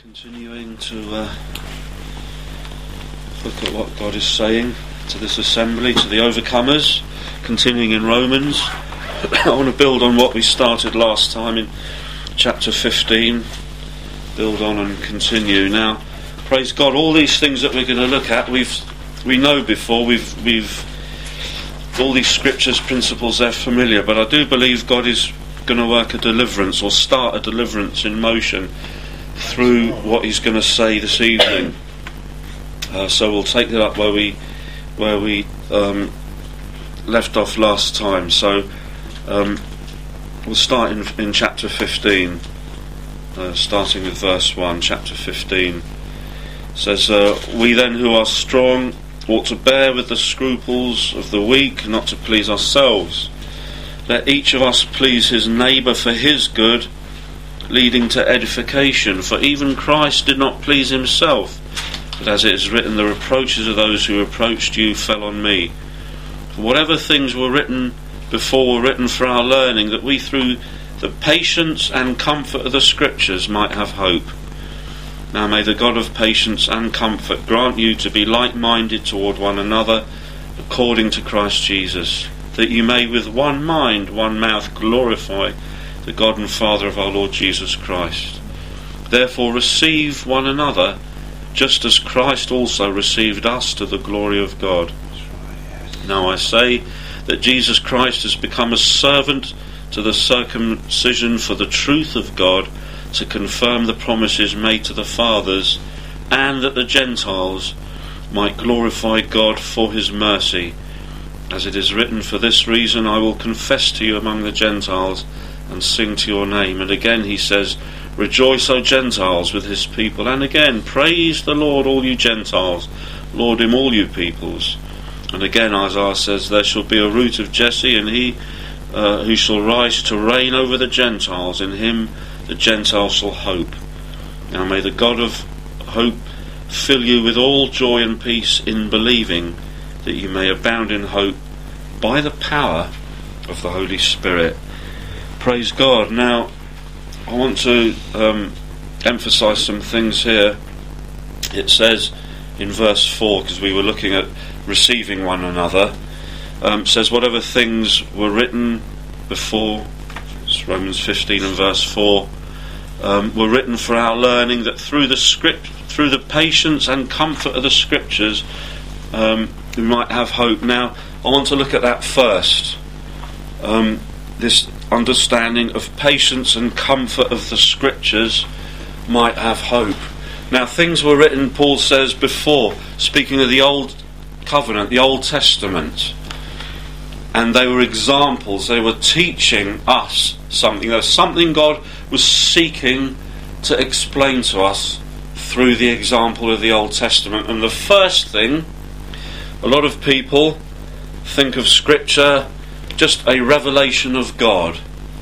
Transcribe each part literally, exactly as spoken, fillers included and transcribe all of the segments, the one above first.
Continuing to uh, look at what God is saying to this assembly, to the overcomers, continuing in Romans. I want to build on what we started last time in chapter fifteen, build on and continue. Now, praise God, all these things that we're going to look at, we've we know before, we've we've all these scriptures, principles, they're familiar, but I do believe God is going to work a deliverance or start a deliverance in motion through what he's going to say this evening. Uh, so we'll take it up where we where we um, left off last time. So um, we'll start in, in chapter fifteen, uh, starting with verse one. Chapter fifteen says, uh, "We then who are strong ought to bear with the scruples of the weak, not to please ourselves. Let each of us please his neighbour for his good, leading to edification. For even Christ did not please himself, but as it is written, the reproaches of those who reproached you fell on me. For whatever things were written before were written for our learning, that we through the patience and comfort of the Scriptures might have hope. Now may the God of patience and comfort grant you to be like-minded toward one another, according to Christ Jesus, that you may with one mind, one mouth glorify the God and Father of our Lord Jesus Christ. Therefore receive one another, just as Christ also received us to the glory of God. Now I say that Jesus Christ has become a servant to the circumcision for the truth of God, to confirm the promises made to the fathers, and that the Gentiles might glorify God for his mercy. As it is written, for this reason I will confess to you among the Gentiles, and sing to your name. And again he says, rejoice, O Gentiles, with his people. And again, praise the Lord, all you Gentiles. Laud him, all you peoples. And again Isaiah says, there shall be a root of Jesse, and he uh, who shall rise to reign over the Gentiles. In him the Gentiles shall hope. Now may the God of hope fill you with all joy and peace in believing, that you may abound in hope by the power of the Holy Spirit." Praise God. Now, I want to um, emphasise some things here. It says in verse four, because we were looking at receiving one another, um, says whatever things were written before, it's Romans fifteen and verse four, um, were written for our learning, that through the script, through the patience and comfort of the Scriptures, um, we might have hope. Now, I want to look at that first. Um, this understanding of patience and comfort of the Scriptures might have hope. Now, things were written, Paul says, before, speaking of the Old Covenant, the Old Testament, and they were examples. They were teaching us something. There was something God was seeking to explain to us through the example of the Old Testament. And the first thing, a lot of people think of Scripture just a revelation of God.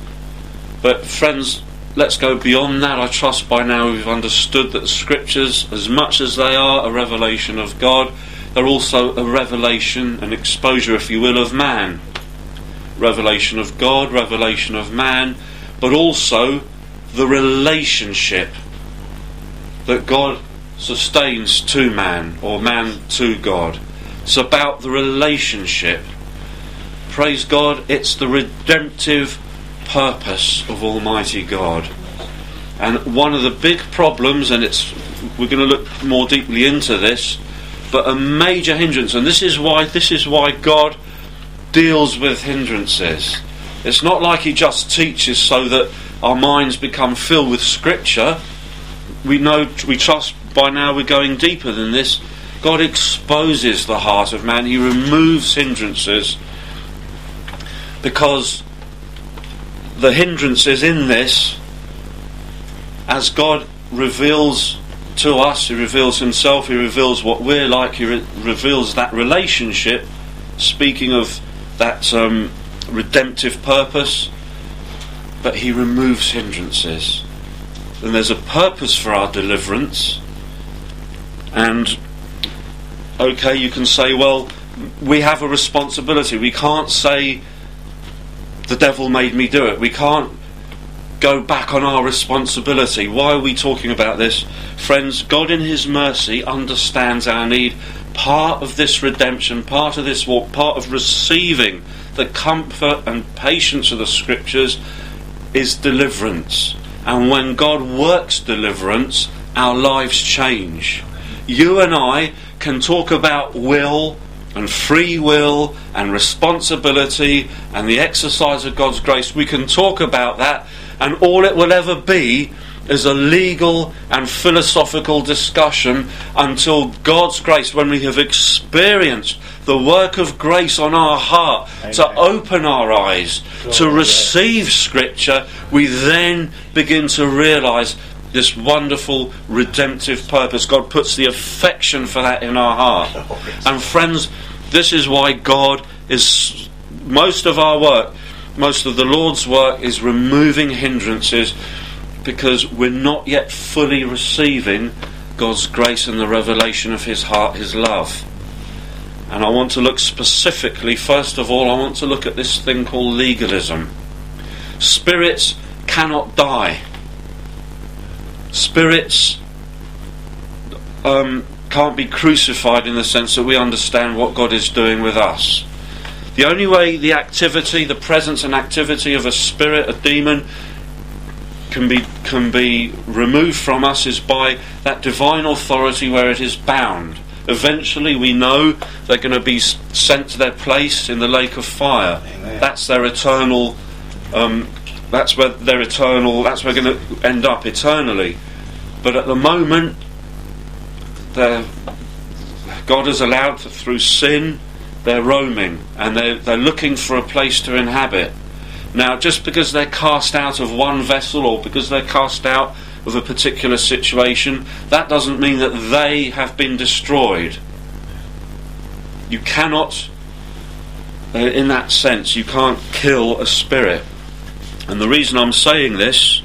But friends, let's go beyond that. I trust by now we've understood that the Scriptures, as much as they are a revelation of God, they're also a revelation, an exposure, if you will, of man. Revelation of God, revelation of man, but also the relationship that God sustains to man, or man to God. It's about the relationship. Praise God, it's the redemptive purpose of Almighty God. And one of the big problems, and it's we're going to look more deeply into this, but a major hindrance, and this is why this is why God deals with hindrances. It's not like he just teaches so that our minds become filled with Scripture. We know, we trust by now we're going deeper than this. God exposes the heart of man. He removes hindrances, because the hindrances in this, as God reveals to us, he reveals himself, he reveals what we're like, he re- reveals that relationship, speaking of that um, redemptive purpose, but he removes hindrances. And there's a purpose for our deliverance. And okay, you can say, well, we have a responsibility. We can't say the devil made me do it. We can't go back on our responsibility. Why are we talking about this? Friends, God in his mercy understands our need. Part of this redemption, part of this walk, part of receiving the comfort and patience of the Scriptures is deliverance. And when God works deliverance, our lives change. You and I can talk about will and free will and responsibility and the exercise of God's grace. We can talk about that, and all it will ever be is a legal and philosophical discussion until God's grace, when we have experienced the work of grace on our heart, Amen, to open our eyes, sure, to receive yes. Scripture, we then begin to realise this wonderful redemptive purpose. God puts the affection for that in our heart. Oh, yes. And friends, this is why God is, most of our work, most of the Lord's work is removing hindrances, because we're not yet fully receiving God's grace and the revelation of his heart, his love. And I want to look specifically, first of all, I want to look at this thing called legalism. Spirits cannot die. Spirits um, can't be crucified in the sense that we understand what God is doing with us. The only way the activity, the presence and activity of a spirit, a demon, can be can be removed from us is by that divine authority where it is bound. Eventually we know they're going to be sent to their place in the lake of fire. Amen. That's their eternal um, that's where their eternal that's where they're going to end up eternally. But at the moment God has allowed, through sin, they're roaming and they're, they're looking for a place to inhabit. Now, just because they're cast out of one vessel or because they're cast out of a particular situation, that doesn't mean that they have been destroyed. You cannot, uh, in that sense, you can't kill a spirit. And the reason I'm saying this,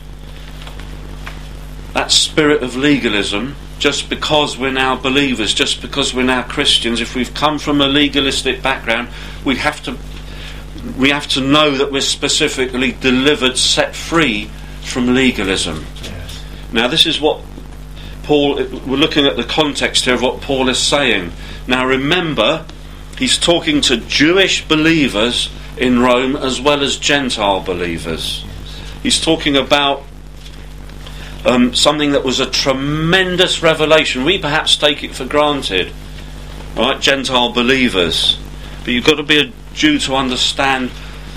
that spirit of legalism, just because we're now believers, just because we're now Christians, if we've come from a legalistic background, we have to we have to know that we're specifically delivered, set free from legalism. Yes. Now this is what Paul, we're looking at the context here of what Paul is saying. Now remember, he's talking to Jewish believers in Rome as well as Gentile believers. He's talking about um, something that was a tremendous revelation. We perhaps take it for granted, right? Gentile believers. But you've got to be a Jew to understand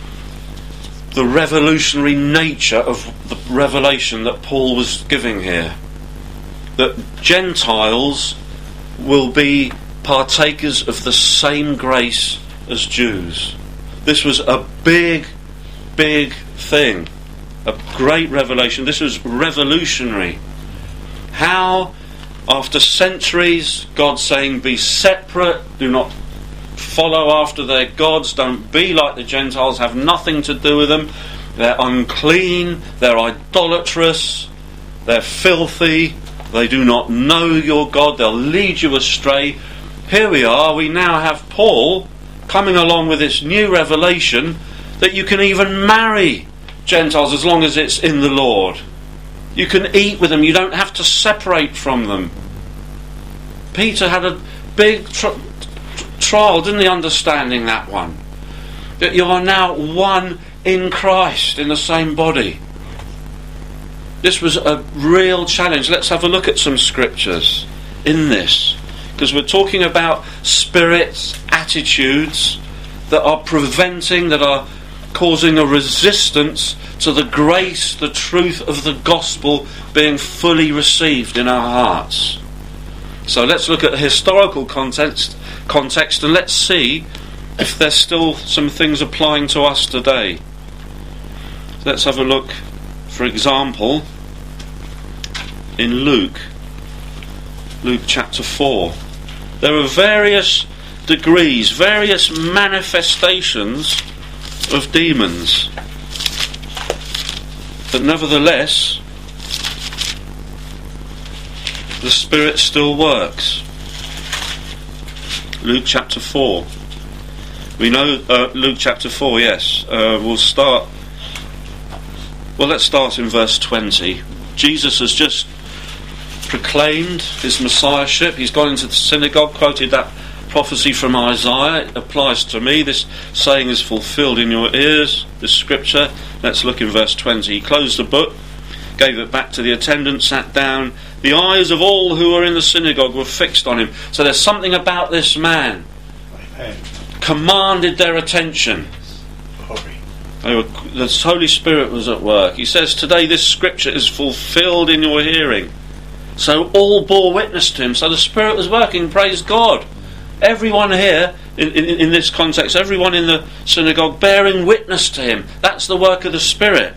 the revolutionary nature of the revelation that Paul was giving here. That Gentiles will be partakers of the same grace as Jews. This was a big, big thing. A great revelation. This was revolutionary. How, after centuries, God saying, be separate, do not follow after their gods, don't be like the Gentiles, have nothing to do with them, they're unclean, they're idolatrous, they're filthy, they do not know your God, they'll lead you astray. Here we are, we now have Paul coming along with this new revelation that you can even marry Gentiles as long as it's in the Lord. You can eat with them, you don't have to separate from them. Peter had a big tr- trial, didn't he, understanding that one? That you are now one in Christ, in the same body. This was a real challenge. Let's have a look at some scriptures in this, because we're talking about spirits, attitudes that are preventing, that are causing a resistance to the grace, the truth of the gospel being fully received in our hearts. So let's look at the historical context, context and let's see if there's still some things applying to us today. Let's have a look, for example, in Luke, Luke chapter four. There are various degrees, various manifestations of demons, but nevertheless the Spirit still works. Luke chapter four. We know uh, Luke chapter four, yes. Uh, we'll start Well, let's start in verse twenty. Jesus has just proclaimed his messiahship. He's gone into the synagogue, quoted that prophecy from Isaiah. It applies to me. This saying is fulfilled in your ears, this scripture. Let's look in verse twenty. He closed the book, gave it back to the attendant, sat down. The eyes of all who were in the synagogue were fixed on him. So there's something about this man. Amen. Commanded their attention. They were, the Holy Spirit was at work. He says, today this scripture is fulfilled in your hearing. So all bore witness to him. So the Spirit was working, praise God. Everyone here, in, in, in this context, everyone in the synagogue bearing witness to him. That's the work of the Spirit.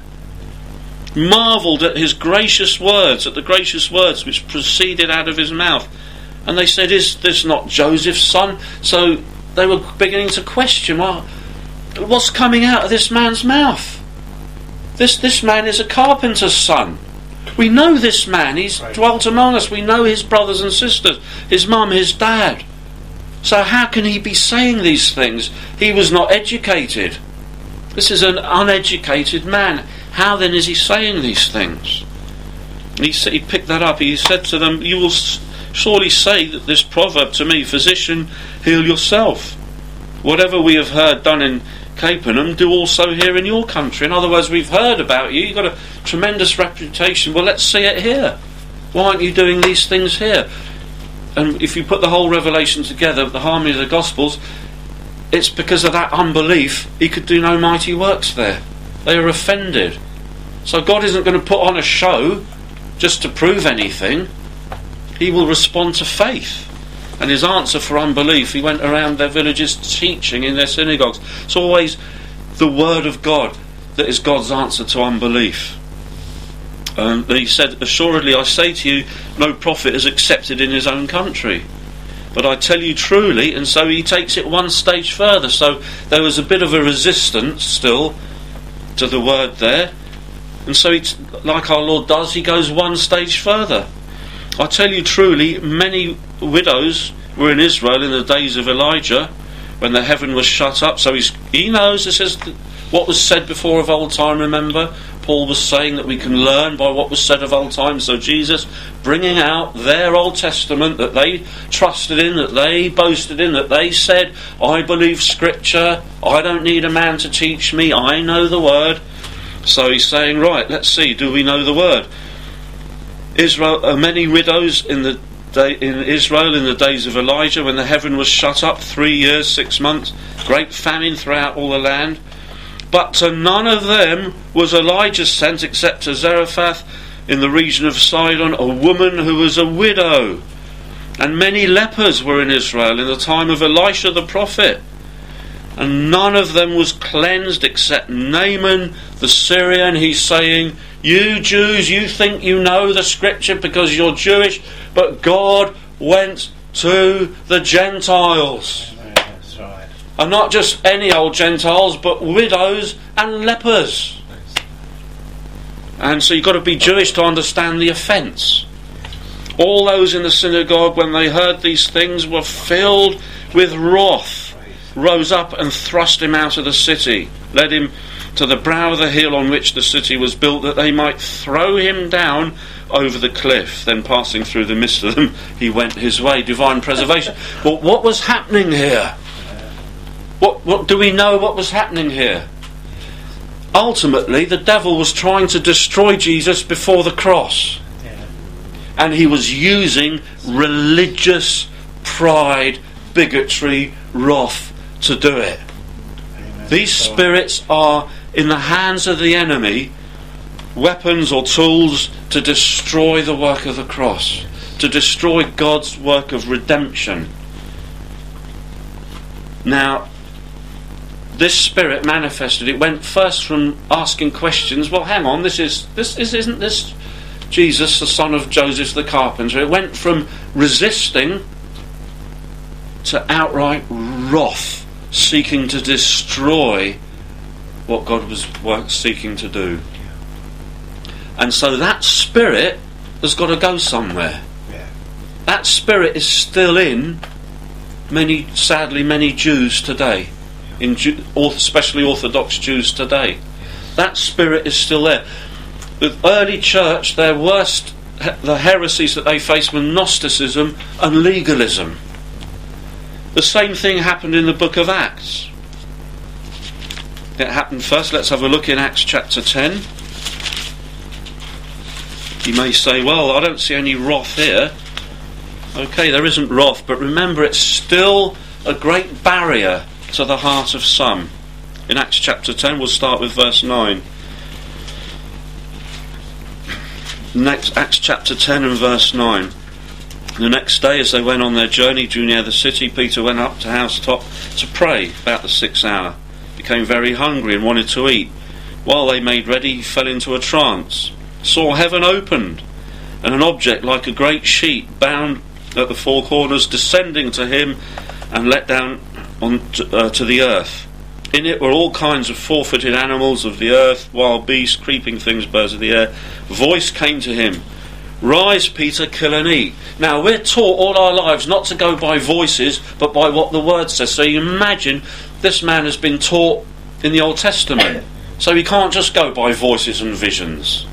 Marvelled at his gracious words, at the gracious words which proceeded out of his mouth. And they said, is this not Joseph's son? So they were beginning to question, well, what's coming out of this man's mouth? This this man is a carpenter's son. We know this man. He's right. Dwelt among us. We know his brothers and sisters, his mum, his dad. So how can he be saying these things? He was not educated. This is an uneducated man. How then is he saying these things? And he, he picked that up. He said to them, you will surely say that this proverb to me, physician, heal yourself. Whatever we have heard done in Capernaum, do also here in your country. In other words, we've heard about you. You've got a tremendous reputation. Well, let's see it here. Why aren't you doing these things here? And if you put the whole Revelation together, the harmony of the Gospels, it's because of that unbelief he could do no mighty works there. They are offended. So God isn't going to put on a show just to prove anything. He will respond to faith. And his answer for unbelief, he went around their villages teaching in their synagogues. It's always the word of God that is God's answer to unbelief. And he said, assuredly I say to you, no prophet is accepted in his own country. But I tell you truly, and so he takes it one stage further. So there was a bit of a resistance still to the word there. And so, he, like our Lord does, he goes one stage further. I tell you truly, many widows were in Israel in the days of Elijah, when the heaven was shut up. So he's, he knows, this is what was said before of old time, remember? Paul was saying that we can learn by what was said of old time. So Jesus bringing out their Old Testament that they trusted in, that they boasted in, that they said, I believe Scripture, I don't need a man to teach me, I know the Word. So he's saying, right, let's see, do we know the Word? Israel, uh, many widows in the day, in Israel in the days of Elijah, when the heaven was shut up, three years, six months, great famine throughout all the land. But to none of them was Elijah sent except to Zarephath in the region of Sidon, a woman who was a widow. And many lepers were in Israel in the time of Elisha the prophet. And none of them was cleansed except Naaman the Syrian. He's saying, you Jews, you think you know the Scripture because you're Jewish, but God went to the Gentiles. That's right. And not just any old Gentiles, but widows and lepers. And so you've got to be Jewish to understand the offence. All those in the synagogue, when they heard these things, were filled with wrath, rose up and thrust him out of the city, led him to the brow of the hill on which the city was built, that they might throw him down over the cliff. Then passing through the midst of them, he went his way. Divine preservation. But what was happening here? What, what do we know what was happening here? Ultimately, the devil was trying to destroy Jesus before the cross. And he was using religious pride, bigotry, wrath to do it. Amen. These spirits are in the hands of the enemy, weapons or tools to destroy the work of the cross, to destroy God's work of redemption. Now, this spirit manifested. It went first from asking questions. Well, hang on, this is this is isn't this Jesus, the son of Joseph the carpenter? It went from resisting to outright wrath, seeking to destroy what God was seeking to do. And so that spirit has got to go somewhere. Yeah. That spirit is still in many, sadly, many Jews today, in Jew, especially Orthodox Jews today. That spirit is still there. The early church, their worst, the heresies that they faced were Gnosticism and legalism. The same thing happened in the book of Acts. It happened first. Let's have a look in Acts chapter ten. You may say, well, I don't see any wrath here. Okay, there isn't wrath, but remember, it's still a great barrier to the heart of some. In Acts chapter ten, we'll start with verse nine. Next, Acts chapter ten and verse nine. The next day, as they went on their journey, drew near the city, Peter went up to housetop to pray about the sixth hour. He became very hungry and wanted to eat. While they made ready, he fell into a trance, saw heaven opened, and an object like a great sheet bound at the four corners descending to him and let down on to, uh, to the earth. In it were all kinds of four-footed animals of the earth, wild beasts, creeping things, birds of the air. A voice came to him, "Rise, Peter, kill and eat." Now, we're taught all our lives not to go by voices, but by what the word says. So you imagine this man has been taught in the Old Testament. So he can't just go by voices and visions.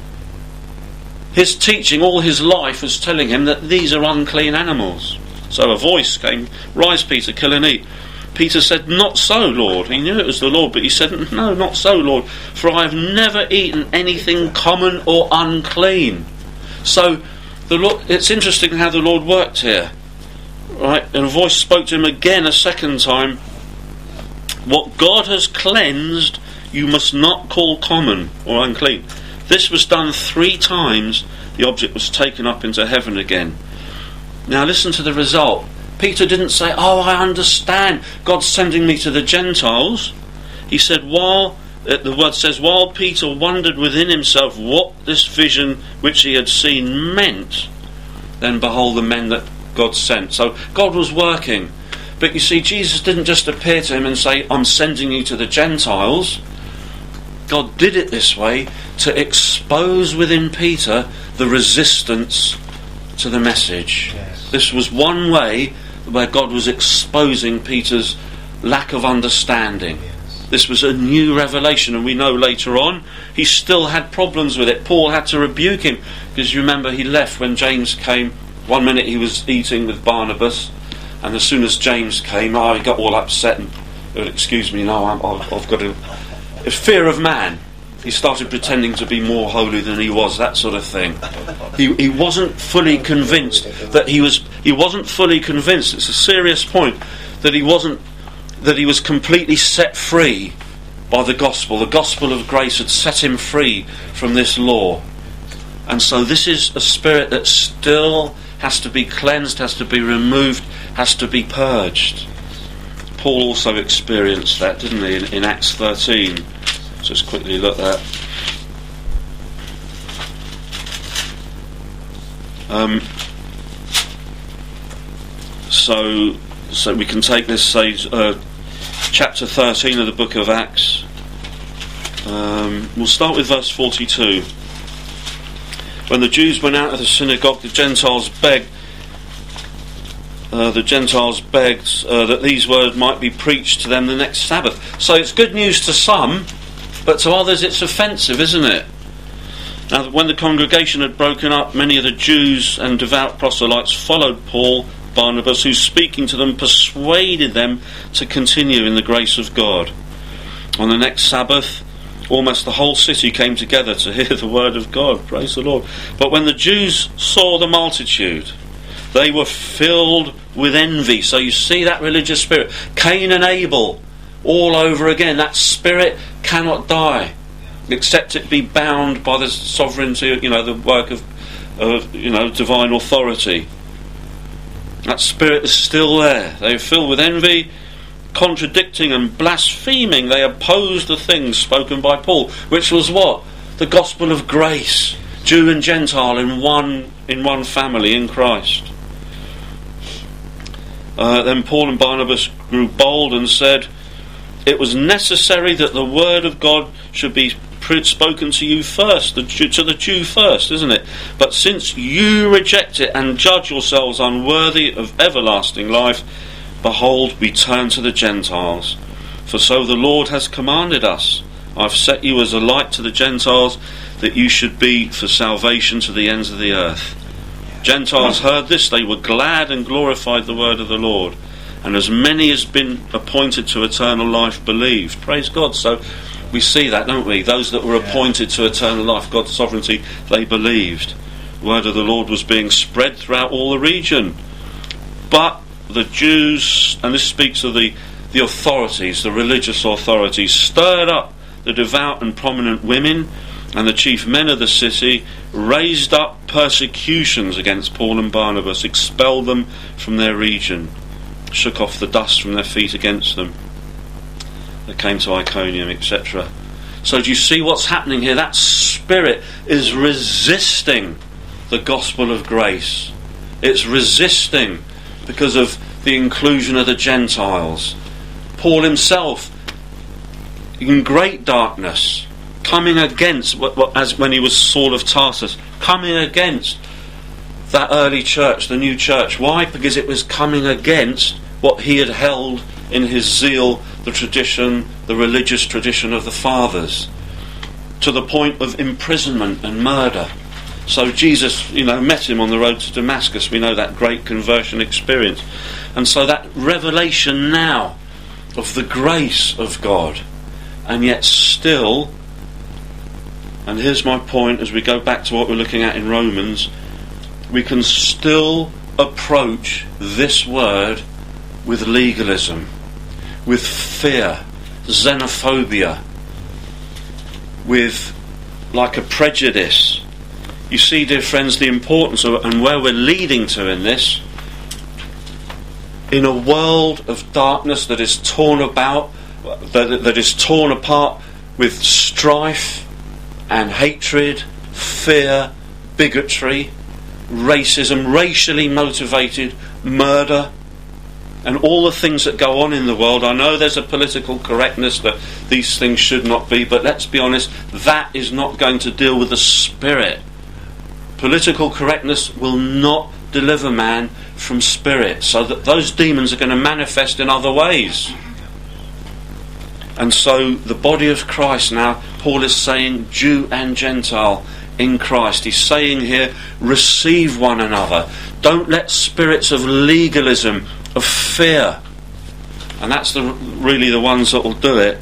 His teaching all his life was telling him that these are unclean animals. So a voice came, "Rise, Peter, kill and eat." Peter said, "Not so, Lord." He knew it was the Lord, but he said, "No, not so, Lord, for I have never eaten anything common or unclean." So the Lord, it's interesting how the Lord worked here, right? And a voice spoke to him again a second time. "What God has cleansed, you must not call common or unclean." This was done three times. The object was taken up into heaven again. Now listen to the result. Peter didn't say, "Oh, I understand, God's sending me to the Gentiles." He said, while, the word says, while Peter wondered within himself what this vision which he had seen meant, then behold the men that God sent. So God was working. But you see, Jesus didn't just appear to him and say, "I'm sending you to the Gentiles." God did it this way to expose within Peter the resistance to the message. Yes. This was one way where God was exposing Peter's lack of understanding. Yes. This was a new revelation, and we know later on he still had problems with it. Paul had to rebuke him, because you remember he left when James came. One minute he was eating with Barnabas, and as soon as James came, oh, he got all upset and, oh, excuse me, no, I'm, I've got to... A fear of man. He started pretending to be more holy than he was, that sort of thing. He he wasn't fully convinced that he was. He wasn't fully convinced. It's a serious point that he wasn't. That he was completely set free by the gospel. The gospel of grace had set him free from this law, and so this is a spirit that still has to be cleansed, has to be removed, has to be purged. Paul also experienced that, didn't he, in, in Acts thirteen. Just quickly look at that. Um, so, so we can take this, say, uh, chapter thirteen of the book of Acts. Um, we'll start with verse forty-two. When the Jews went out of the synagogue, the Gentiles begged. Uh, the Gentiles begged uh, that these words might be preached to them the next Sabbath. So it's good news to some, but to others it's offensive, isn't it? Now, when the congregation had broken up, many of the Jews and devout proselytes followed Paul, Barnabas, who, speaking to them, persuaded them to continue in the grace of God. On the next Sabbath, almost the whole city came together to hear the word of God. Praise the Lord. But when the Jews saw the multitude, they were filled with envy. So you see that religious spirit. Cain and Abel all over again. That spirit cannot die except it be bound by the sovereignty, you know, the work of, of you know, divine authority. That spirit is still there. They are filled with envy, contradicting and blaspheming. They opposed the things spoken by Paul, which was what? The gospel of grace, Jew and Gentile in one in one family in Christ. Uh, then Paul and Barnabas grew bold and said, "It was necessary that the word of God should be spoken to you first, the Jew, to the Jew first, isn't it? But since you reject it and judge yourselves unworthy of everlasting life, behold, we turn to the Gentiles. For so the Lord has commanded us. I've set you as a light to the Gentiles, that you should be for salvation to the ends of the earth. Gentiles heard this, they were glad and glorified the word of the Lord, and as many as been appointed to eternal life believed. Praise God. So we see that, don't we? Those that were appointed to eternal life, God's sovereignty, they believed. The word of the Lord was being spread throughout all the region. But the Jews, and this speaks of the, the authorities, the religious authorities, stirred up the devout and prominent women and the chief men of the city, raised up persecutions against Paul and Barnabas, expelled them from their region, shook off the dust from their feet against them. They came to Iconium, et cetera. So do you see what's happening here? That spirit is resisting the gospel of grace. It's resisting because of the inclusion of the Gentiles. Paul himself, in great darkness, coming against, as when he was Saul of Tarsus, coming against that early church, the new church. Why? Because it was coming against what he had held in his zeal, the tradition, the religious tradition of the fathers, to the point of imprisonment and murder. So Jesus, you know, met him on the road to Damascus. We know that great conversion experience. And so that revelation now of the grace of God, and yet still, and here's my point as we go back to what we're looking at in Romans, we can still approach this word with legalism, with fear, xenophobia, with like a prejudice. You see, dear friends, the importance of, and where we're leading to in this, in a world of darkness that is torn about, that, that is torn apart with strife and hatred, fear, bigotry, racism, racially motivated murder, and all the things that go on in the world. I know there's a political correctness that these things should not be, but let's be honest, that is not going to deal with the spirit. Political correctness will not deliver man from spirit, so that those demons are going to manifest in other ways. And so the body of Christ now, Paul is saying Jew and Gentile in Christ. He's saying here, receive one another. Don't let spirits of legalism, of fear, and that's the really the ones that will do it,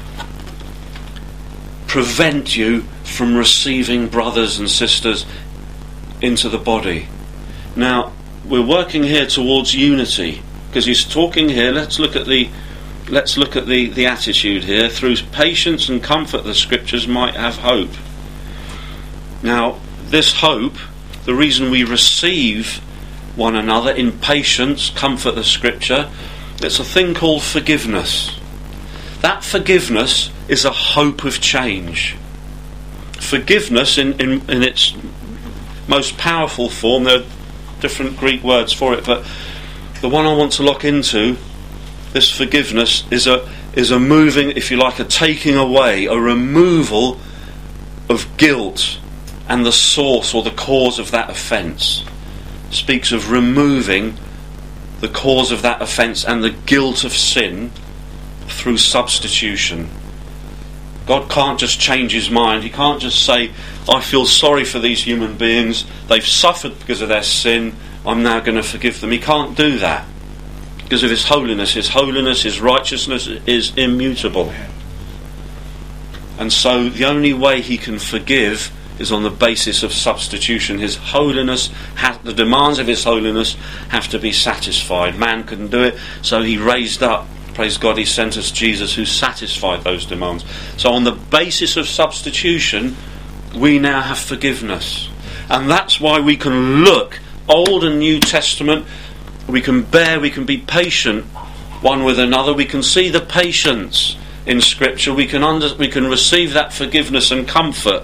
prevent you from receiving brothers and sisters into the body. Now, we're working here towards unity, because he's talking here, let's look at the Let's look at the, the attitude here. Through patience and comfort the scriptures might have hope. Now, this hope, the reason we receive one another in patience, comfort the scripture, it's a thing called forgiveness. That forgiveness is a hope of change. Forgiveness in, in, in its most powerful form, there are different Greek words for it, but the one I want to lock into, this forgiveness, is a is a moving, if you like, a taking away, a removal of guilt and the source or the cause of that offence. Speaks of removing the cause of that offence and the guilt of sin through substitution. God can't just change his mind. He can't just say, I feel sorry for these human beings, they've suffered because of their sin, I'm now going to forgive them. He can't do that. Because of his holiness. His holiness, his righteousness is immutable. And so the only way he can forgive is on the basis of substitution. His holiness, ha- the demands of his holiness have to be satisfied. Man couldn't do it, so he raised up, praise God, he sent us Jesus who satisfied those demands. So on the basis of substitution, we now have forgiveness. And that's why we can look, Old and New Testament, we can bear, we can be patient one with another, we can see the patience in Scripture, we can under, we can receive that forgiveness and comfort.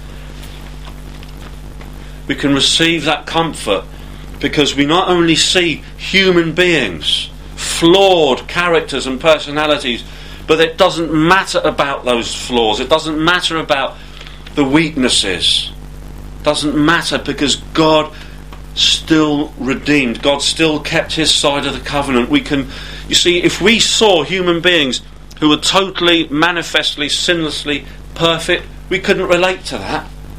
We can receive that comfort because we not only see human beings, flawed characters and personalities, but it doesn't matter about those flaws, it doesn't matter about the weaknesses, it doesn't matter because God still redeemed. God still kept his side of the covenant. We can, you see, if we saw human beings who were totally, manifestly, sinlessly perfect, we couldn't relate to that.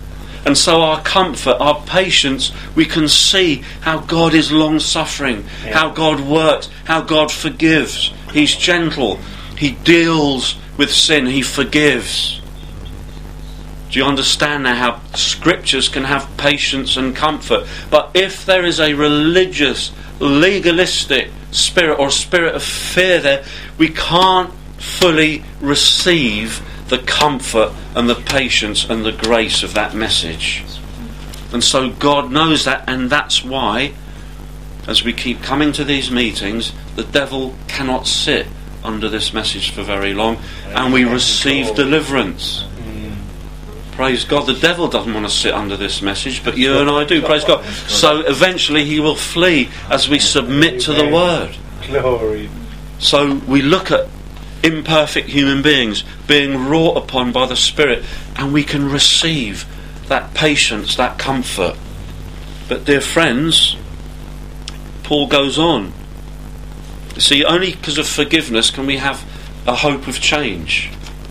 And so our comfort, our patience, we can see how God is long-suffering, yeah. how God works, how God forgives. He's gentle. He deals with sin. He forgives. Do you understand now how scriptures can have patience and comfort? But if there is a religious, legalistic spirit or spirit of fear there, we can't fully receive the comfort and the patience and the grace of that message. And so God knows that, and that's why, as we keep coming to these meetings, the devil cannot sit under this message for very long, and we receive deliverance. Praise God. The devil doesn't want to sit under this message, but you and I do. Praise God. So eventually he will flee as we submit to the word. Glory. So we look at imperfect human beings being wrought upon by the Spirit, and we can receive that patience, that comfort. But dear friends, Paul goes on. See, only because of forgiveness can we have a hope of change.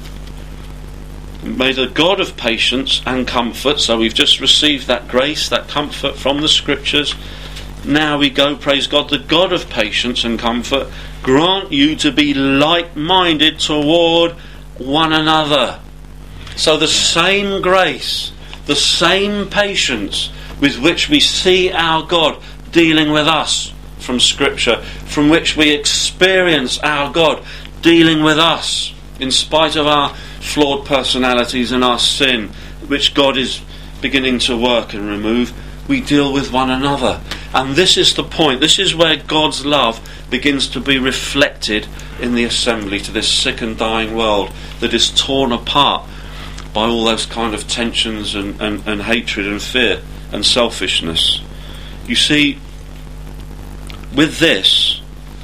May the God of patience and comfort, so we've just received that grace, that comfort from the scriptures. Now we go, praise God, the God of patience and comfort grant you to be like-minded toward one another. So the same grace, the same patience with which we see our God dealing with us from Scripture, from which we experience our God dealing with us in spite of our flawed personalities and our sin, which God is beginning to work and remove, we deal with one another. And this is the point. This is where God's love begins to be reflected in the assembly to this sick and dying world that is torn apart by all those kind of tensions and, and, and hatred and fear and selfishness. You see, with this,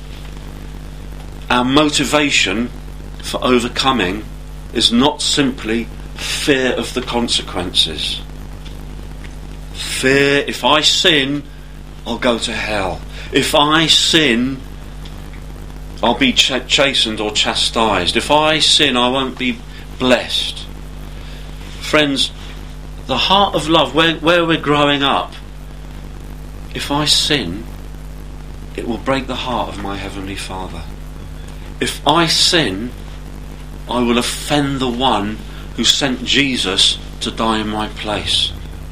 our motivation for overcoming is not simply fear of the consequences. Fear, if I sin, I'll go to hell. If I sin, I'll be ch- chastened or chastised. If I sin, I won't be blessed. Friends, the heart of love, where, where we're growing up, if I sin, it will break the heart of my Heavenly Father. If I sin, I will offend the one who sent Jesus to die in my place.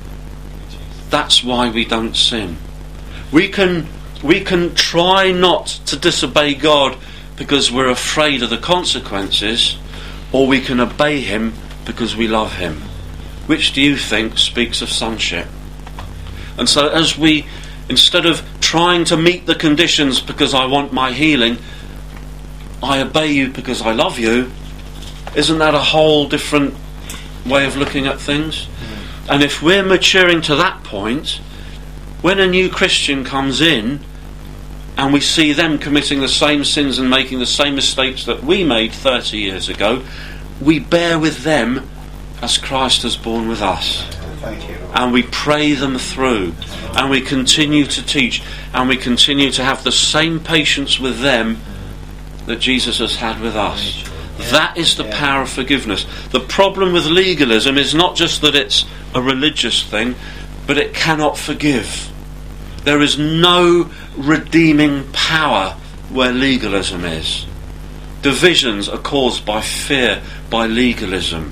That's why we don't sin. We can we can try not to disobey God because we're afraid of the consequences, or we can obey Him because we love Him. Which do you think speaks of sonship? And so as we, instead of trying to meet the conditions because I want my healing, I obey you because I love you, isn't that a whole different way of looking at things? And if we're maturing to that point, when a new Christian comes in and we see them committing the same sins and making the same mistakes that we made thirty years ago, we bear with them as Christ has borne with us. Thank you. And we pray them through, and we continue to teach, and we continue to have the same patience with them that Jesus has had with us. That is the power of forgiveness. The problem with legalism is not just that it's a religious thing, but it cannot forgive. There is no redeeming power where legalism is. Divisions are caused by fear, by legalism.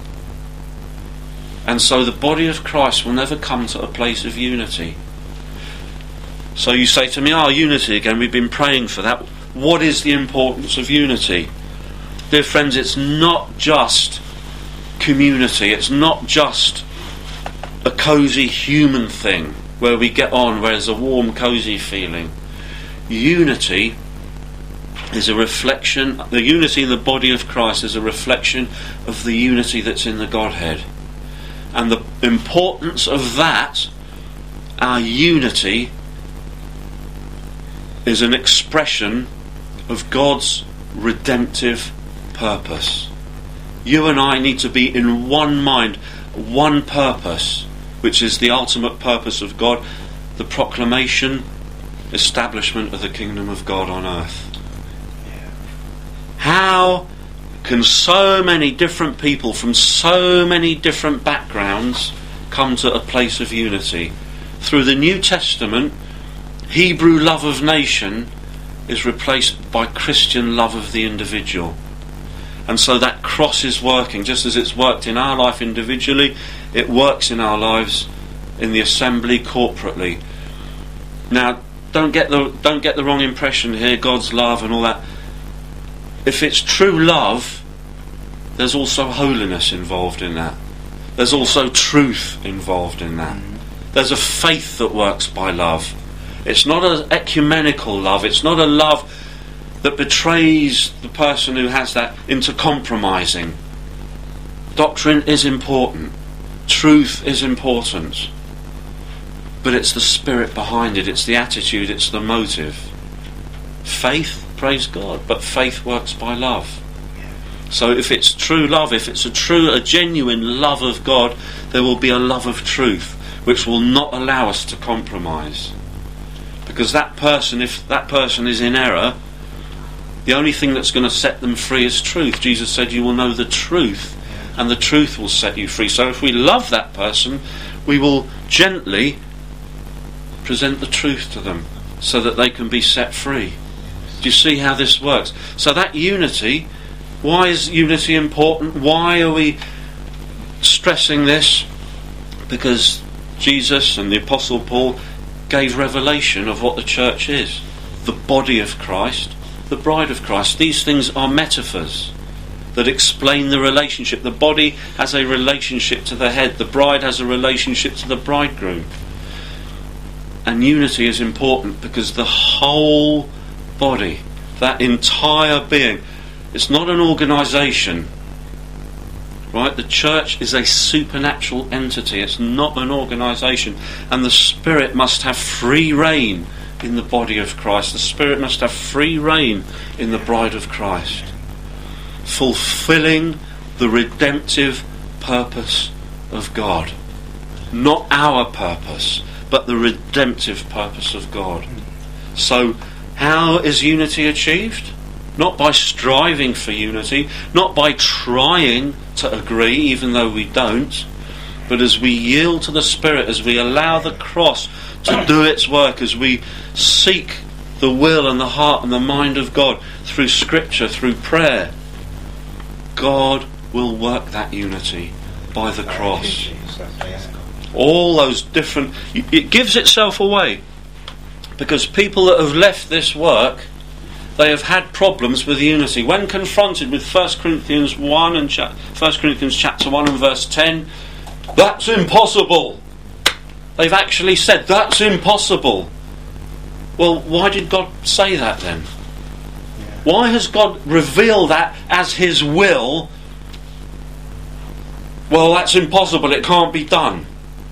And so the body of Christ will never come to a place of unity. So you say to me, ah, oh, unity again, we've been praying for that. What is the importance of unity? Dear friends, it's not just community, it's not just a cosy human thing where we get on, where there's a warm, cosy feeling. Unity is a reflection, the unity in the body of Christ is a reflection of the unity that's in the Godhead. And the importance of that, our unity, is an expression of God's redemptive purpose. You and I need to be in one mind, one purpose, which is the ultimate purpose of God, the proclamation, establishment of the kingdom of God on earth. How can so many different people from so many different backgrounds come to a place of unity. Through the New Testament, Hebrew love of nation is replaced by Christian love of the individual. And so that cross is working, just as it's worked in our life individually, it works in our lives in the assembly corporately. Now, don't get the don't get the wrong impression here, God's love and all that. If it's true love, there's also holiness involved in that. There's also truth involved in that. There's a faith that works by love. It's not an ecumenical love. It's not a love that betrays the person who has that into compromising. Doctrine is important. Truth is important. But it's the spirit behind it. It's the attitude. It's the motive. Faith, praise God. But faith works by love. So if it's true love, if it's a true, a genuine love of God, there will be a love of truth, which will not allow us to compromise. Because that person, if that person is in error, the only thing that's going to set them free is truth. Jesus said, you will know the truth, and the truth will set you free. So if we love that person, we will gently present the truth to them, so that they can be set free. Do you see how this works? So that unity, why is unity important? Why are we stressing this? Because Jesus and the Apostle Paul gave revelation of what the church is. The body of Christ, the bride of Christ. These things are metaphors that explain the relationship. The body has a relationship to the head. The bride has a relationship to the bridegroom. And unity is important because the whole body, that entire being, it's not an organisation. Right? The church is a supernatural entity. It's not an organisation. And the Spirit must have free reign in the body of Christ. The Spirit must have free reign in the bride of Christ, fulfilling the redemptive purpose of God. Not our purpose, but the redemptive purpose of God. So, how is unity achieved? Not by striving for unity, not by trying to agree, even though we don't, but as we yield to the Spirit, as we allow the cross to do its work, as we seek the will and the heart and the mind of God through Scripture, through prayer, God will work that unity by the cross. All those different... It gives itself away, because people that have left this work, they have had problems with unity. When confronted with First Corinthians one and cha- First Corinthians chapter one and verse ten, that's impossible. They've actually said that's impossible. Well, why did God say that then? Why has God revealed that as His will? Well, that's impossible. It can't be done.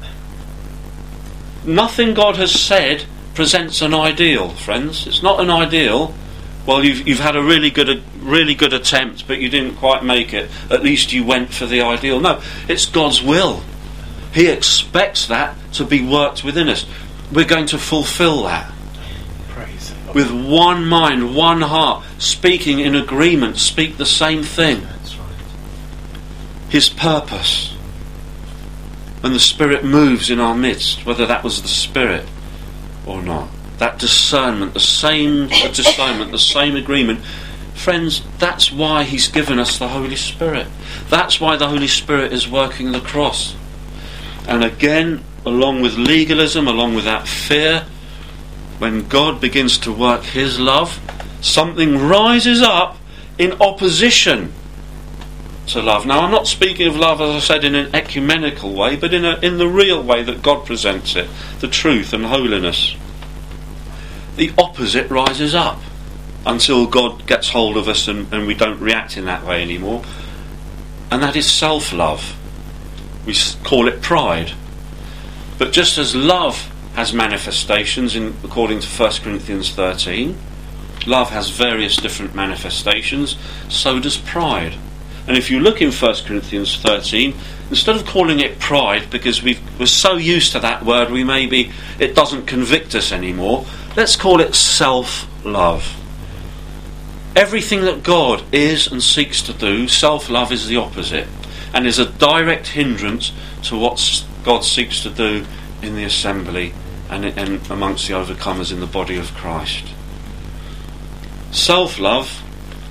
Nothing God has said presents an ideal, friends. It's not an ideal. Well, you've you've had a really good a really good attempt, but you didn't quite make it. At least you went for the ideal. No, it's God's will. He expects that to be worked within us. We're going to fulfil that. Praise with one mind, one heart, speaking in agreement, speak the same thing. That's right. His purpose. When the Spirit moves in our midst, whether that was the Spirit or not. That discernment, the same discernment, the same agreement. Friends, that's why He's given us the Holy Spirit. That's why the Holy Spirit is working the cross. And again, along with legalism, along with that fear, when God begins to work His love, something rises up in opposition to love. Now, I'm not speaking of love, as I said, in an ecumenical way, but in a, in the real way that God presents it, the truth and holiness. The opposite rises up until God gets hold of us and, and we don't react in that way anymore. And that is self-love. We call it pride. But just as love has manifestations, in, according to First Corinthians thirteen, love has various different manifestations, so does pride. And if you look in First Corinthians thirteen, instead of calling it pride, because we've, we're so used to that word, we maybe it doesn't convict us anymore, let's call it self-love. Everything that God is and seeks to do, self-love is the opposite, and is a direct hindrance to what God seeks to do in the assembly and, in, and amongst the overcomers in the body of Christ. Self-love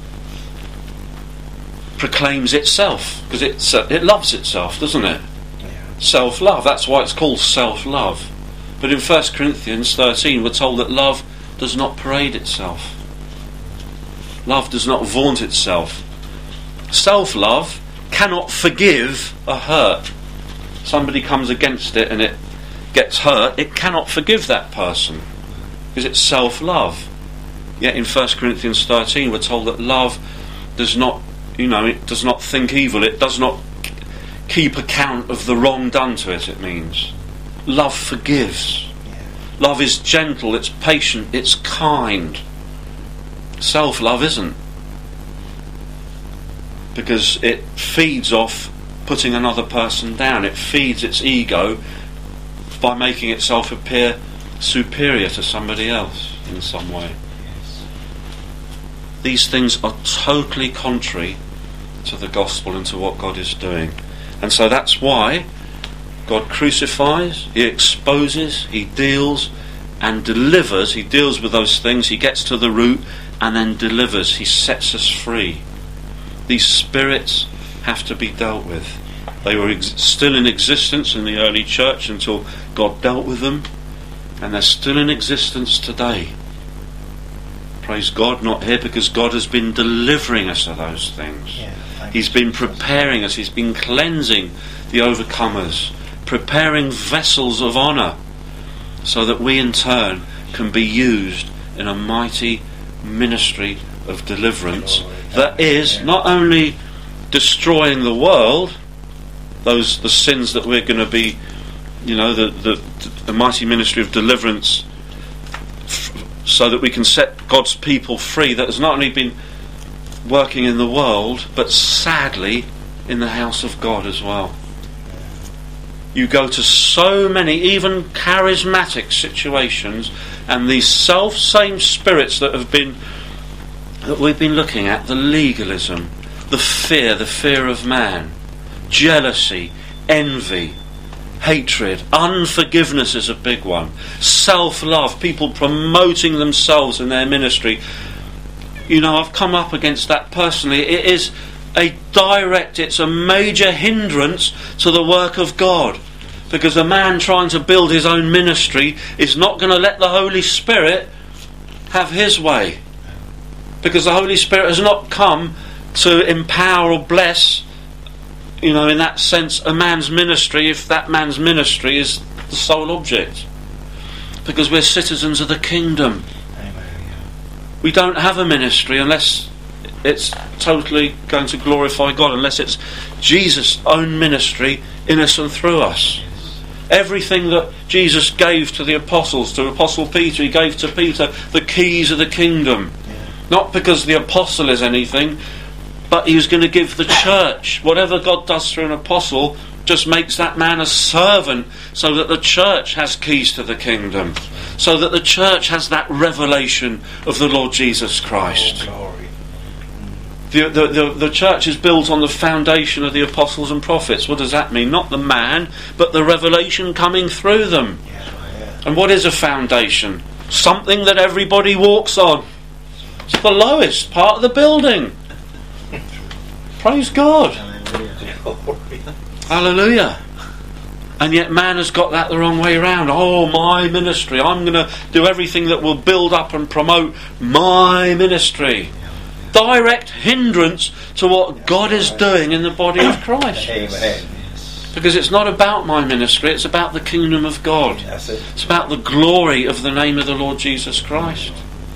proclaims itself, because it's, uh, it loves itself, doesn't it? Yeah. Self-love, that's why it's called self-love. But in First Corinthians thirteen we're told that love does not parade itself. Love does not vaunt itself. Self-love cannot forgive a hurt. Somebody comes against it and it gets hurt, it cannot forgive that person because it's self-love. Yet in First Corinthians thirteen we're told that love does not, you know, it does not think evil, it does not keep account of the wrong done to it, it means. Love forgives. Love is gentle, it's patient, it's kind. Self-love isn't. Because it feeds off putting another person down. It feeds its ego by making itself appear superior to somebody else in some way. Yes. These things are totally contrary to the gospel and to what God is doing. And so that's why God crucifies, He exposes, He deals and delivers. He deals with those things, He gets to the root and then delivers. He sets us free. These spirits have to be dealt with. They were ex- still in existence in the early church until God dealt with them, and they're still in existence today. Praise God, not here because God has been delivering us of those things. Yeah, He's been preparing us, He's been cleansing the overcomers, preparing vessels of honour so that we in turn can be used in a mighty ministry of deliverance that is not only destroying the world, those the sins that we're going to be, you know, the, the, the mighty ministry of deliverance f- so that we can set God's people free, that has not only been working in the world but sadly in the house of God as well. You go to so many even charismatic situations and these self-same spirits that have been that we've been looking at, the legalism, the fear, the fear of man, jealousy, envy, hatred, unforgiveness is a big one, self-love, people promoting themselves in their ministry. You know, I've come up against that personally. It is a direct, it's a major hindrance to the work of God, because a man trying to build his own ministry is not going to let the Holy Spirit have his way, because the Holy Spirit has not come to empower or bless, you know, in that sense, a man's ministry if that man's ministry is the sole object, because we're citizens of the kingdom. We don't have a ministry unless it's totally going to glorify God, unless it's Jesus' own ministry in us and through us. Everything that Jesus gave to the apostles, to Apostle Peter, He gave to Peter the keys of the kingdom. Not because the apostle is anything, but He was going to give the church. Whatever God does through an apostle just makes that man a servant, so that the church has keys to the kingdom, so that the church has that revelation of the Lord Jesus Christ. Oh, glory. The, the, the, the church is built on the foundation of the apostles and prophets. What does that mean? Not the man, but the revelation coming through them. Yeah, yeah. And what is a foundation? Something that everybody walks on. It's the lowest part of the building. Praise God. Hallelujah. Hallelujah. And yet man has got that the wrong way around. Oh, my ministry. I'm going to do everything that will build up and promote my ministry. Direct hindrance to what God is doing in the body of Christ. Amen. Because it's not about my ministry, it's about the kingdom of God. It's about the glory of the name of the Lord Jesus Christ.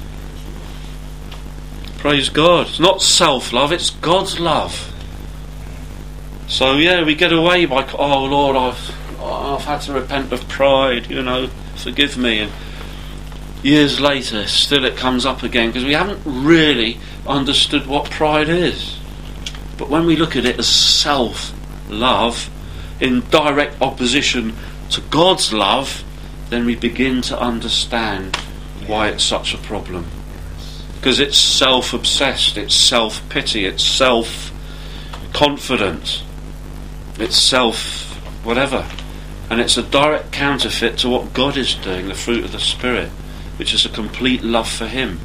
Praise God. It's not self-love, it's God's love. So yeah, we get away by, oh Lord, I've, I've had to repent of pride, you know, forgive me. And years later, still it comes up again, because we haven't really understood what pride is. But when we look at it as self-love, in direct opposition to God's love, then we begin to understand why it's such a problem. Because it's self-obsessed, it's self-pity, it's self-confident, it's self-whatever. And it's a direct counterfeit to what God is doing, the fruit of the Spirit, which is a complete love for Him.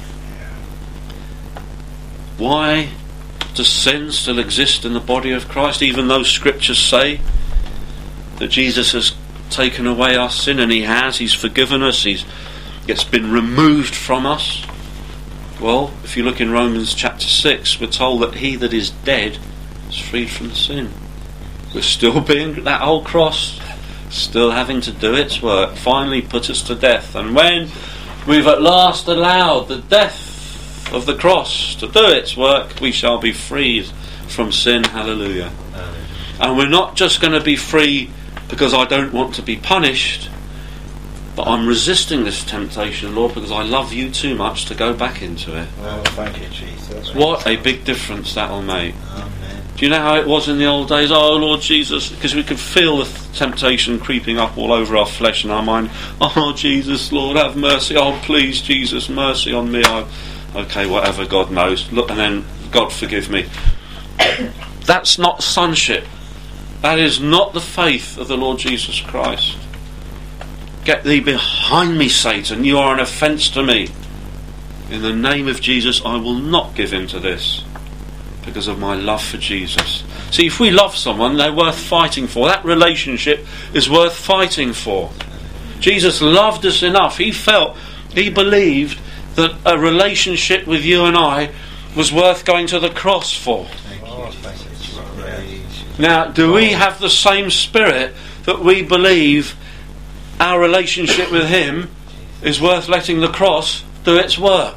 Why does sin still exist in the body of Christ, even though Scriptures say that Jesus has taken away our sin? And He has, He's forgiven us, He's it's been removed from us. Well, if you look in Romans chapter six, we're told that he that is dead is freed from sin. We're still being, that old cross still having to do its work, finally put us to death. And when we've at last allowed the death of the cross to do its work, we shall be freed from sin. Hallelujah. Hallelujah. And we're not just going to be free because I don't want to be punished, but I'm resisting this temptation, Lord, because I love you too much to go back into it. Oh, thank you, Jesus. What a big difference that will make. Amen. Do you know how it was in the old days? Oh, Lord Jesus, because we could feel the temptation creeping up all over our flesh and our mind. Oh, Jesus, Lord, have mercy. Oh, please, Jesus, mercy on me. I, okay, whatever, God knows. Look, and then, God forgive me. That's not sonship. That is not the faith of the Lord Jesus Christ. Get thee behind me, Satan. You are an offence to me. In the name of Jesus, I will not give in to this, because of my love for Jesus. See, if we love someone, they're worth fighting for. That relationship is worth fighting for. Jesus loved us enough. He felt, he believed that a relationship with you and I was worth going to the cross for. Now, do we have the same spirit that we believe our relationship with Him is worth letting the cross do its work?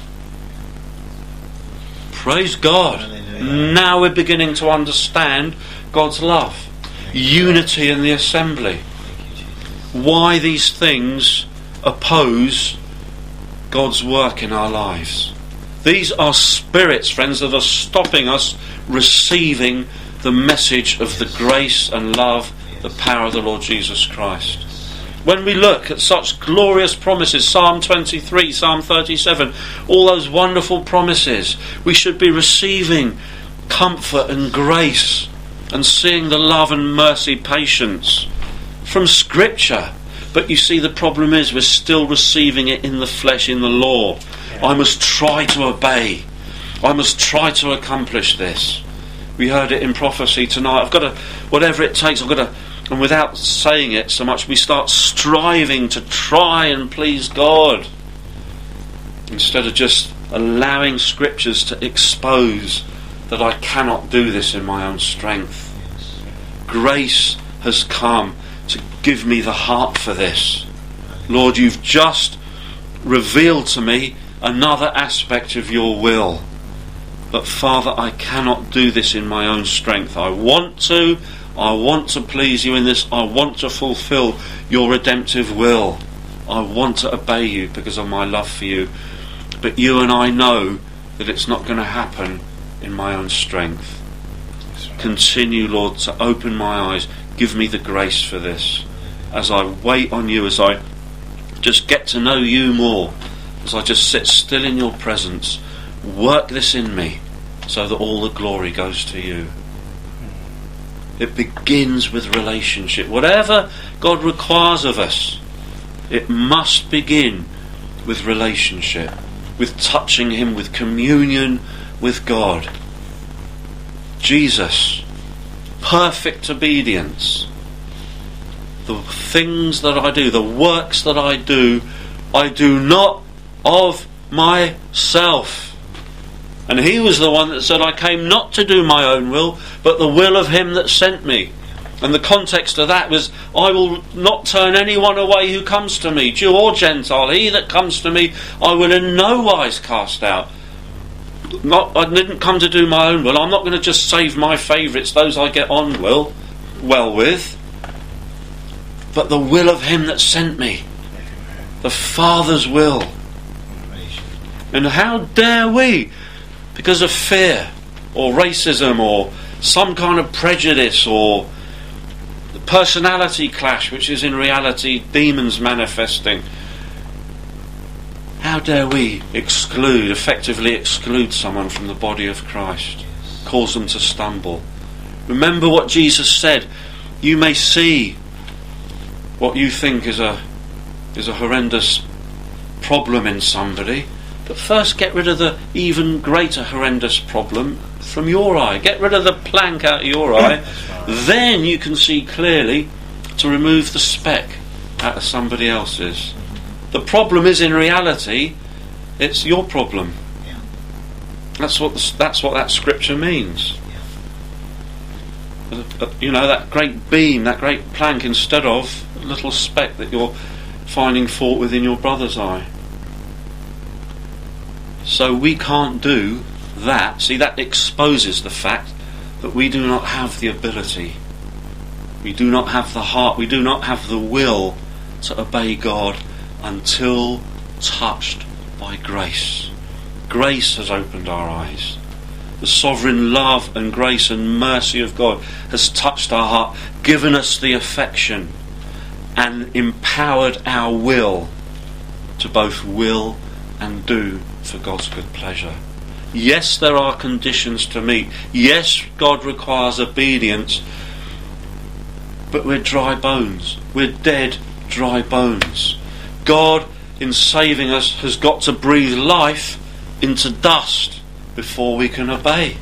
Praise God. Now we're beginning to understand God's love. Unity in the assembly. Why these things oppose God's work in our lives. These are spirits, friends, that are stopping us receiving the message of the grace and love, the power of the Lord Jesus Christ. When we look at such glorious promises, Psalm twenty-three, Psalm thirty-seven, all those wonderful promises, we should be receiving comfort and grace and seeing the love and mercy, patience from Scripture. But you see, the problem is we're still receiving it in the flesh, in the law. I must try to obey. I must try to accomplish this. We heard it in prophecy tonight. I've got to, whatever it takes, I've got to, and without saying it so much, we start striving to try and please God, instead of just allowing Scriptures to expose that I cannot do this in my own strength. Grace has come to give me the heart for this. Lord, you've just revealed to me another aspect of your will. But Father, I cannot do this in my own strength. I want to, I want to please you in this. I want to fulfill your redemptive will. I want to obey you because of my love for you. But you and I know that it's not going to happen in my own strength. Continue, Lord, to open my eyes. Give me the grace for this. As I wait on you, as I just get to know you more, as I just sit still in your presence, work this in me so that all the glory goes to you. It begins with relationship. Whatever God requires of us, it must begin with relationship, with touching Him, with communion with God. Jesus, perfect obedience. The things that I do, the works that I do, I do not of myself. And He was the one that said, I came not to do my own will, but the will of Him that sent me. And the context of that was, I will not turn anyone away who comes to me, Jew or Gentile. He that comes to me, I will in no wise cast out. Not, I didn't come to do my own will. I'm not going to just save my favourites, those I get on well, well with, but the will of Him that sent me. The Father's will. And how dare we, because of fear or racism or some kind of prejudice or personality clash, which is in reality demons manifesting, how dare we exclude, effectively exclude someone from the body of Christ, cause them to stumble? Remember what Jesus said. You may see what you think is a is a horrendous problem in somebody, but first get rid of the even greater horrendous problem from your eye. Get rid of the plank out of your eye. Then you can see clearly to remove the speck out of somebody else's. The problem is, in reality, it's your problem. Yeah. That's what the, that's what that scripture means. Yeah. You know, that great beam, that great plank, instead of a little speck that you're finding fault with in your brother's eye. So we can't do that. See, that exposes the fact that we do not have the ability. We do not have the heart. We do not have the will to obey God until touched by grace. Grace has opened our eyes. The sovereign love and grace and mercy of God has touched our heart, given us the affection, and empowered our will to both will and do for God's good pleasure. Yes, there are conditions to meet. Yes, God requires obedience, but we're dry bones. We're dead, dry bones. God, in saving us, has got to breathe life into dust before we can obey.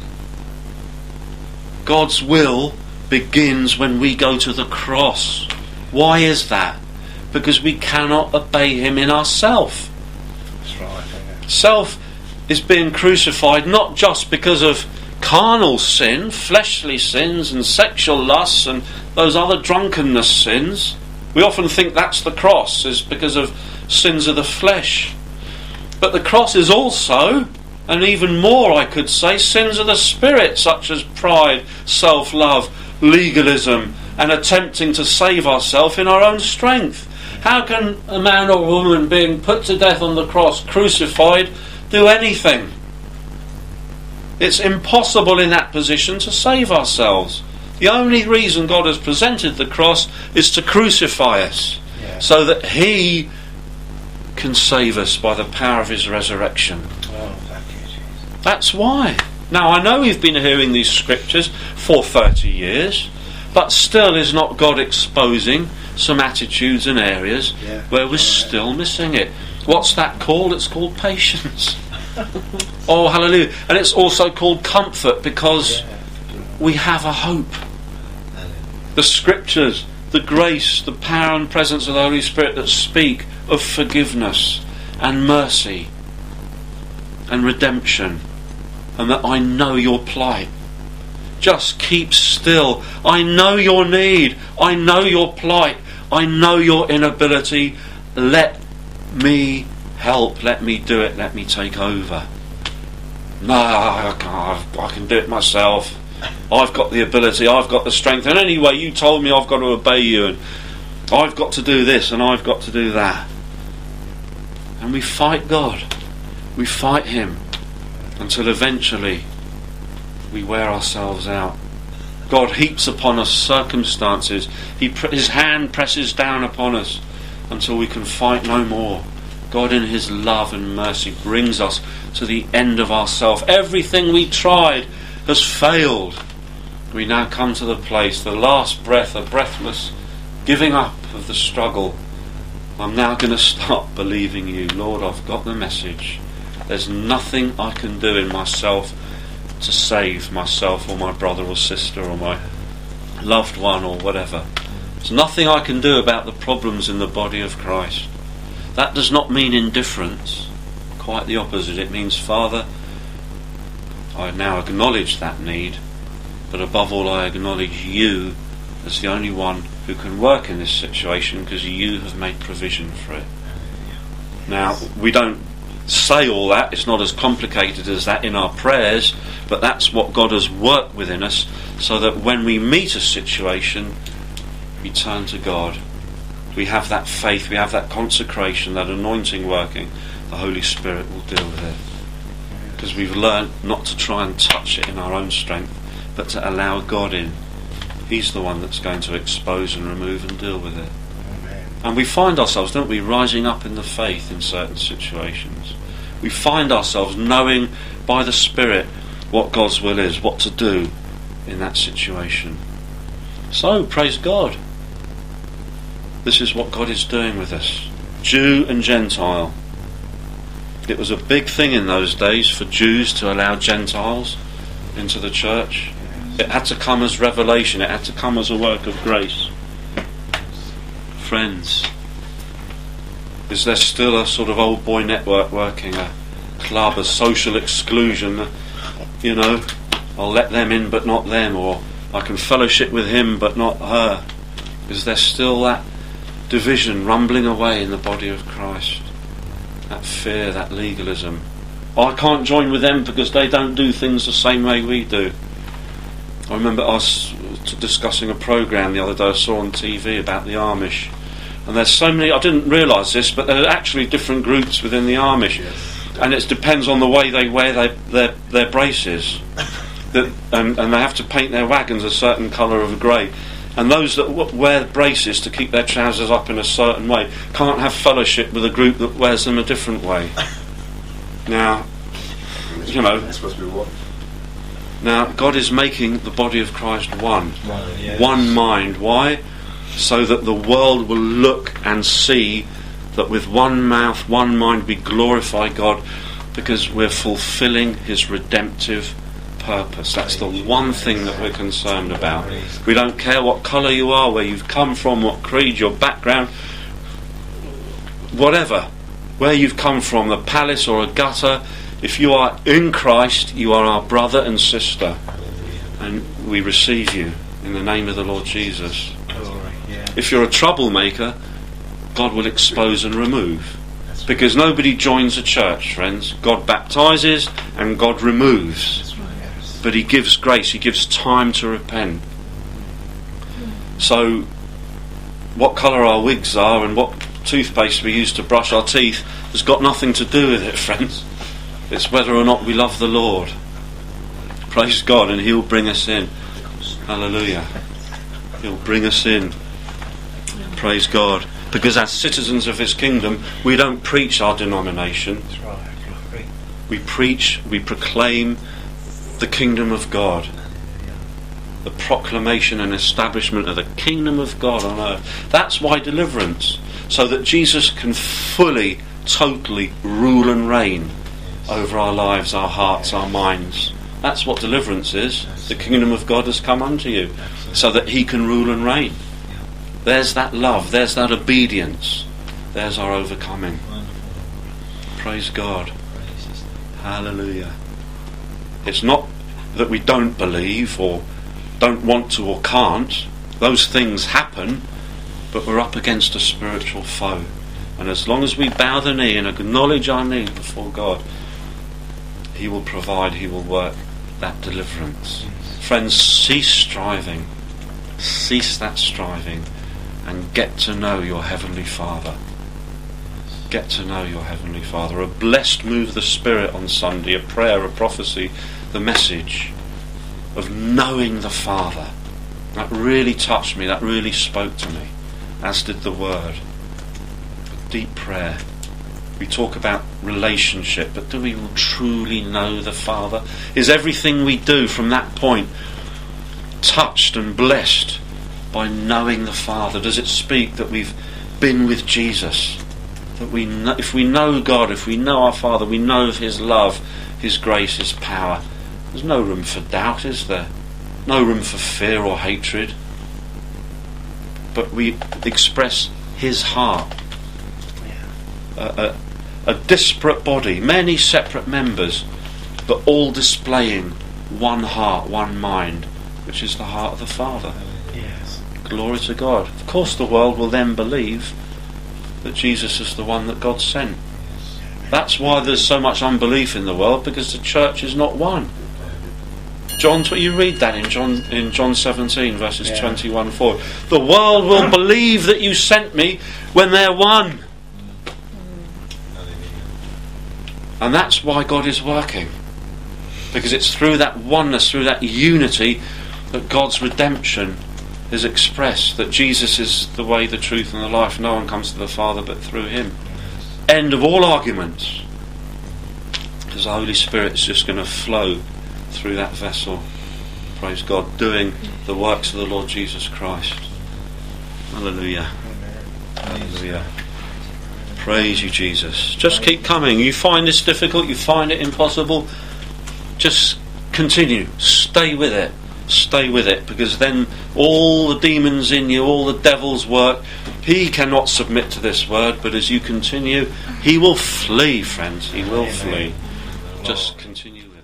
God's will begins when we go to the cross. Why is that? Because we cannot obey Him in ourselves. That's right. Yeah. Self is being crucified not just because of carnal sin, fleshly sins and sexual lusts and those other drunkenness sins. We often think that's the cross, is because of sins of the flesh. But the cross is also, and even more I could say, sins of the spirit, such as pride, self-love, legalism, and attempting to save ourselves in our own strength. How can a man or woman being put to death on the cross, crucified, do anything? It's impossible in that position to save ourselves. The only reason God has presented the cross is to crucify us, Yeah. so that He can save us by the power of His resurrection. Oh, thank you, Jesus. That's why. Now, I know we've been hearing these scriptures for thirty years, but still is not God exposing some attitudes and areas Yeah. where we're Right. still missing it? What's that called? It's called patience. Oh, hallelujah. And it's also called comfort, because Yeah. we have a hope. The scriptures, the grace, the power and presence of the Holy Spirit that speak of forgiveness and mercy and redemption, and that I know your plight. Just keep still. I know your need. I know your plight. I know your inability. Let me help. Let me do it. Let me take over. No, I can't. I can do it myself. I've got the ability, I've got the strength, and anyway you told me I've got to obey you, and I've got to do this and I've got to do that. And we fight God. We fight Him until eventually we wear ourselves out. God heaps upon us circumstances. He, His hand presses down upon us until we can fight no more. God in His love and mercy brings us to the end of ourself. Everything we tried has failed. We now come to the place, the last breath, a breathless giving up of the struggle. I'm now going to stop believing you. Lord, I've got the message. There's nothing I can do in myself to save myself or my brother or sister or my loved one or whatever. There's nothing I can do about the problems in the body of Christ. That does not mean indifference. Quite the opposite. It means, Father, I now acknowledge that need, but above all I acknowledge you as the only one who can work in this situation, because you have made provision for it. Now, we don't say all that, it's not as complicated as that in our prayers, but that's what God has worked within us, so that when we meet a situation, we turn to God. We have that faith, we have that consecration, that anointing working. The Holy Spirit will deal with it. Because we've learned not to try and touch it in our own strength, but to allow God in. He's the one that's going to expose and remove and deal with it. Amen. And we find ourselves, don't we, rising up in the faith in certain situations. We find ourselves knowing by the Spirit what God's will is, what to do in that situation. So, praise God. This is what God is doing with us. Jew and Gentile. It was a big thing in those days for Jews to allow Gentiles into the church. It had to come as revelation. It had to come as a work of grace. Friends, is there still a sort of old boy network working, a club, a social exclusion? You know, I'll let them in but not them, or I can fellowship with him but not her. Is there still that division rumbling away in the body of Christ? That fear, that legalism. Oh, I can't join with them because they don't do things the same way we do. I remember I was discussing a programme the other day I saw on T V about the Amish. And there's so many, I didn't realise this, but there are actually different groups within the Amish. Yes. And it depends on the way they wear their, their, their braces. That, and, and they have to paint their wagons a certain colour of grey. And those that w- wear braces to keep their trousers up in a certain way can't have fellowship with a group that wears them a different way. Now, you know, That's supposed to be what? now God is making the body of Christ one. One, yes. One mind. Why? So that the world will look and see that with one mouth, one mind, we glorify God because we're fulfilling His redemptive purpose. That's the one thing that we're concerned about. We don't care what colour you are, where you've come from, what creed, your background, whatever, where you've come from, the palace or a gutter. If you are in Christ, you are our brother and sister, and we receive you in the name of the Lord Jesus. Glory, yeah. If you're a troublemaker, God will expose and remove. Because nobody joins a church, friends. God baptizes and God removes. That's right, yes. But He gives grace, He gives time to repent. So, what colour our wigs are and what toothpaste we use to brush our teeth has got nothing to do with it, friends. It's whether or not we love the Lord. Praise God, and He'll bring us in. Hallelujah. He'll bring us in. Praise God. Because as citizens of His kingdom, we don't preach our denomination. That's right, glory. We preach, we proclaim the kingdom of God. The proclamation and establishment of the kingdom of God on earth. That's why deliverance. So that Jesus can fully, totally rule and reign over our lives, our hearts, our minds. That's what deliverance is. The kingdom of God has come unto you. So that He can rule and reign. There's that love, there's that obedience, there's our overcoming. Praise God. Hallelujah. It's not that we don't believe or don't want to or can't. Those things happen, but we're up against a spiritual foe. And as long as we bow the knee and acknowledge our need before God, He will provide, He will work that deliverance. Friends, cease striving. Cease that striving. And get to know your Heavenly Father. Get to know your Heavenly Father. A blessed move of the Spirit on Sunday, a prayer, a prophecy, the message of knowing the Father. That really touched me, that really spoke to me, as did the Word. A deep prayer. We talk about relationship, but do we truly know the Father? Is everything we do from that point touched and blessed by knowing the Father? Does it speak that we've been with Jesus? That we know, if we know God, if we know our Father, we know of His love, His grace, His power. There's no room for doubt, is there? No room for fear or hatred. But we express His heart. A, a, a disparate body, many separate members, but all displaying one heart, one mind, which is the heart of the Father. Yes. Glory to God. Of course the world will then believe that Jesus is the one that God sent. That's why there's so much unbelief in the world, because the church is not one. John, you read that in John in John seventeen verses Yeah. twenty-one forward. The world will believe that you sent me when they're one. And that's why God is working. Because it's through that oneness, through that unity, that God's redemption is expressed. That Jesus is the way, the truth and the life. No one comes to the Father but through Him. End of all arguments. Because the Holy Spirit is just going to flow through that vessel. Praise God. Doing the works of the Lord Jesus Christ. Hallelujah. Amen. Hallelujah. Praise you, Jesus. Just keep coming. You find this difficult, you find it impossible, just continue. Stay with it. Stay with it, because then all the demons in you, all the devil's work, he cannot submit to this word, but as you continue, he will flee, friends. He will flee. Just continue.